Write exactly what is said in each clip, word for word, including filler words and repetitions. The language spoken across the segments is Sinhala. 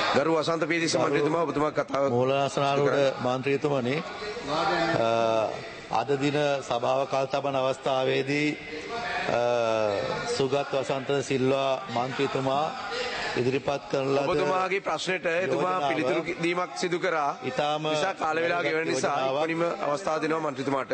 ගරු වසන්ත පීතිස්ස මන්ත්‍රීතුමා ඔබතුමා කතාව මූලාසනාරූඪ මන්ත්‍රීතුමනි අද දින සභාව කල් තබන අවස්ථාවේදී සුගත් වසන්ත සිල්වා මන්ත්‍රීතුමා ඉදිරිපත් කරන ලද ඔබතුමාගේ ප්‍රශ්නෙට එතුමා පිළිතුරු දීමක් සිදු කරා. ඉතාම නිසා කාල වේලාව ගෙවන නිසා ඉක්මනින්ම අවස්ථාව දෙනවා මන්ත්‍රීතුමාට.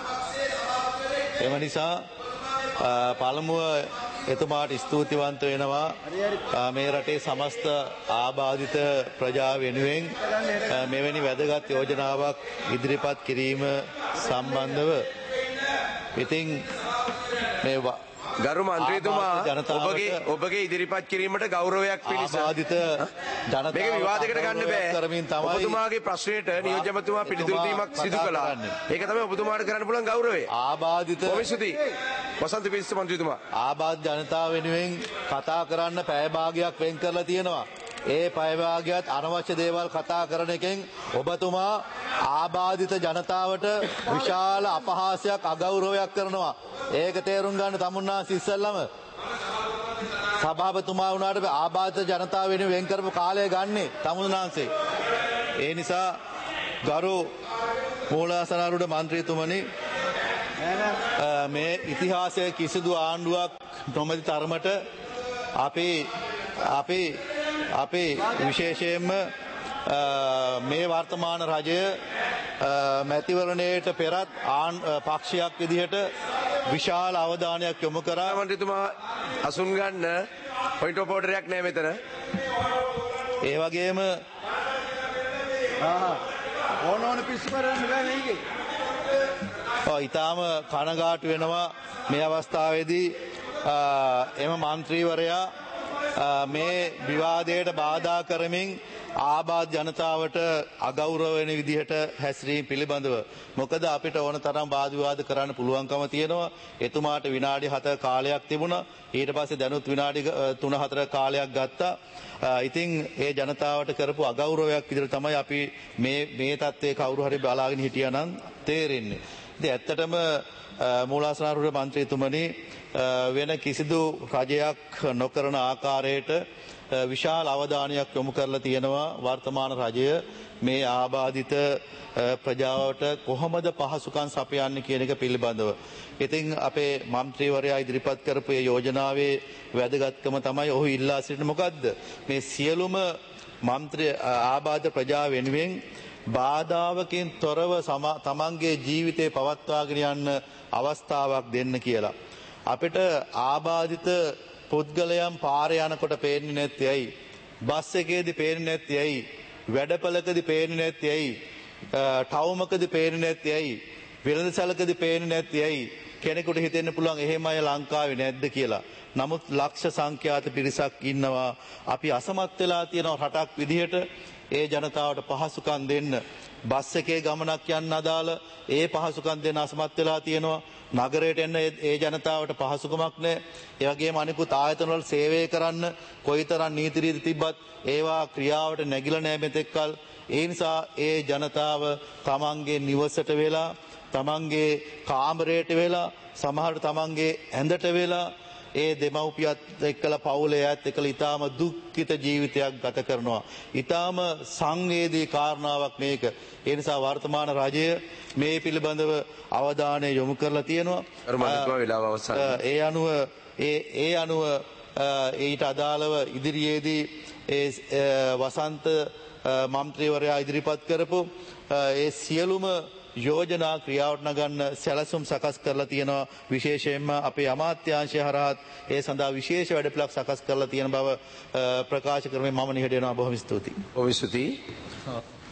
එම නිසා පළමුව එතුමාට ස්තුතිවන්ත වෙනවා මේ රටේ සමස්ත ආබාධිත ප්‍රජාව වෙනුවෙන් මෙවැනි වැදගත් යෝජනාවක් ඉදිරිපත් කිරීම සම්බන්ධව. ඉතින් මේ ගරු මන්ත්‍රීතුමා ඔබගේ ඔබගේ ඉදිරිපත් කිරීමට ගෞරවයක් පිණිස ආබාධිත ජනතාව මේක විවාදයකට ගන්න බෑ. කරමින් තමයි ඔබතුමාගේ ප්‍රශ්නයට නියෝජ්‍යමතුමා පිළිතුරු දීමක් සිදු කළා. ඒක තමයි ඔබතුමාට කරන්න පුළුවන් ගෞරවය. ආබාධිත කොමිසුති වසන්ත පීතිස්ස මන්ත්‍රීතුමා ආබාධ ජනතාව වෙනුවෙන් කතා කරන්න පැය භාගයක් වෙන් කරලා තියෙනවා. ඒ පැය භාගයත් අනවශ්‍ය දේවල් කතා කරන එකෙන් ඔබතුමා ආබාධිත ජනතාවට විශාල අපහාසයක් අගෞරවයක් කරනවා. ඒක තේරුම් ගන්න තමුන්නාන්සේ ඉස්සෙල්ලම සභාපතිතුමා වුණාට ආබාධිත ජනතාව වෙනුවෙන් වෙන් කරපු කාලය ගන්නෙ තමුන්නාන්සේ. ඒ නිසා ගරු මූලාසනාරූඪ මන්ත්‍රීතුමනි මේ ඉතිහාසයේ කිසිදු ආණ්ඩුවක් නොමැති තරමට අපි අපි අපි විශේෂයෙන්ම මේ වර්තමාන රජය මැතිවරණයට පෙරත් පක්ෂයක් විදිහට විශාල අවධානයක් යොමු කරා. මන්ත්‍රීතුමා අසුන් ගන්න පොයින්ට් ඔෆ් ඕඩරයක් නෑ මෙතන. ඒ වගේම ඕන ඕන පිස්සු කරන්න බෑ මේකේ. ඔව් ඊටාම කනගාටු වෙනවා මේ අවස්ථාවේදී එම මන්ත්‍රීවරයා මේ විවාදයට බාධා කරමින් ආබාධ ජනතාවට අගෞරව වෙන විදිහට හැසිරීම පිළිබඳව. මොකද අපිට ඕන තරම් වාද විවාද කරන්න පුළුවන්කම තියෙනවා. එතුමාට විනාඩි හත කාලයක් තිබුණා. ඊට පස්සේ දැනුත් විනාඩි තුන හතර කාලයක් ගත්තා. ඉතින් ඒ ජනතාවට කරපු අගෞරවයක් විදිහට තමයි අපි මේ මේ තත්ත්වයේ කවුරු හරි බලාගෙන හිටියා නම් තේරෙන්නේ. ඉතින් ඇත්තටම මූලාසනාරූඪ මන්ත්‍රීතුමනි වෙන කිසිදු රජයක් නොකරන ආකාරයට විශාල අවධානයක් යොමු කරලා තියෙනවා වර්තමාන රජය මේ ආබාධිත ප්‍රජාවට කොහොමද පහසුකම් සපයන්නේ කියන එක පිළිබඳව. ඉතින් අපේ මන්ත්‍රීවරයා ඉදිරිපත් කරපු මේ යෝජනාවේ වැදගත්කම තමයි ඔහු ඉල්ලා සිටින මොකද්ද? මේ සියලුම මන්ත්‍රී ආබාධ ප්‍රජාව වෙනුවෙන් බාධාවකින් තොරව තමන්ගේ ජීවිතේ පවත්වාගෙන යන්න අවස්ථාවක් දෙන්න කියලා. අපිට ආබාධිත පුද්ගලයන් පාරේ යනකොට පේන්නේ නැත්තේ ඇයි? බස් එකේදී පේන්නේ නැත්තේ ඇයි? වැඩපළකදී පේන්නේ නැත්තේ ඇයි? ටවුමකදී පේන්නේ නැත්තේ ඇයි? වෙළඳසැලකදී පේන්නේ නැත්තේ ඇයි? කෙනෙකුට හිතෙන්න පුළුවන් එහෙම අය ලංකාවේ නැද්ද කියලා. නමුත් ලක්ෂ සංඛ්‍යාත පිරිසක් ඉන්නවා. අපි අසමත් වෙලා තියෙන රටක් විදිහට ඒ ජනතාවට පහසුකම් දෙන්න. බස් එකේ ගමනක් යන්න අදාළ ඒ පහසුකම් දෙන්න අසමත් වෙලා තියෙනවා. නගරයට එන්න ඒ ජනතාවට පහසුකමක් නැහැ. ඒ වගේම අනිකුත් ආයතන වල සේවය කරන්න කොයිතරම් නීති රීති තිබ්බත් ඒවා ක්‍රියාවට නැගිලා නැහැ මෙතෙක්කල්. ඒ නිසා ඒ ජනතාව තමන්ගේ නිවසට වෙලා තමන්ගේ කාමරයට වෙලා සමහරට තමන්ගේ ඇඳට වෙලා ඒ දෙමව්පියත් එක්කලා පවුලේ අයත් එක්කලා ඊටාම දුක්ඛිත ජීවිතයක් ගත කරනවා. ඊටාම සංවේදී කාරණාවක් මේක. ඒ නිසා වර්තමාන රජය මේ පිළිබඳව අවධානය යොමු කරලා තියෙනවා. ඒ අනුව ඒ ඒ අනුව ඊට අදාළව ඉදිරියේදී ඒ වසන්ත මන්ත්‍රීවරයා ඉදිරිපත් කරපු ඒ සියලුම යෝජනා ක්‍රියාවට නගන්න සැලසුම් සකස් කරලා තියෙනවා. විශේෂයෙන්ම අපේ අමාත්‍යාංශය හරහත් ඒ සඳහා විශේෂ වැඩපිළිවෙලක් සකස් කරලා තියෙන බව ප්‍රකාශ කරමින් මම නිහඬ වෙනවා. බොහොම ස්තුතියි. බොහොම ස්තුතියි.